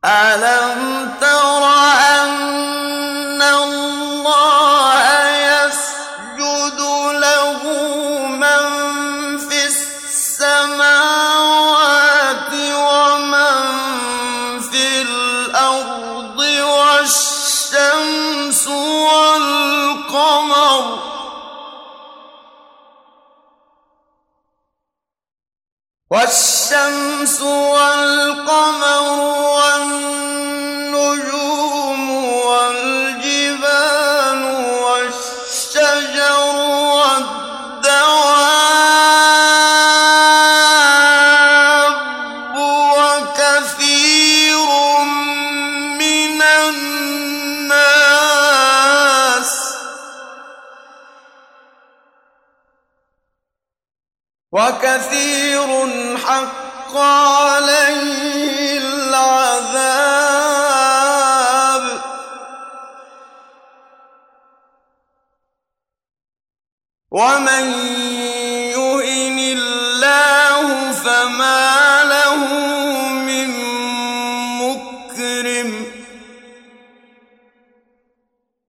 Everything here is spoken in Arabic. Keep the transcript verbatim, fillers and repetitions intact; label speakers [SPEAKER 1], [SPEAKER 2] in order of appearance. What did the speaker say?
[SPEAKER 1] أَلَمْ تَرَ أَنَّ اللَّهَ يَسْجُدُ لَهُ مَن فِي السَّمَاوَاتِ وَمَن فِي الْأَرْضِ وَالشَّمْسُ وَالْقَمَرُ وَالشَّمْسُ وَالْقَمَرُ وَالنُّجُومُ وَالْجِبَالُ وَالشَّجَرُ وَالدَّوَابُّ وَكَثِيرٌ مِّنَ النَّاسِ وَكَثِيرٌ حَقَّ عَلَيْهِ الْعَذَابُ وَمَن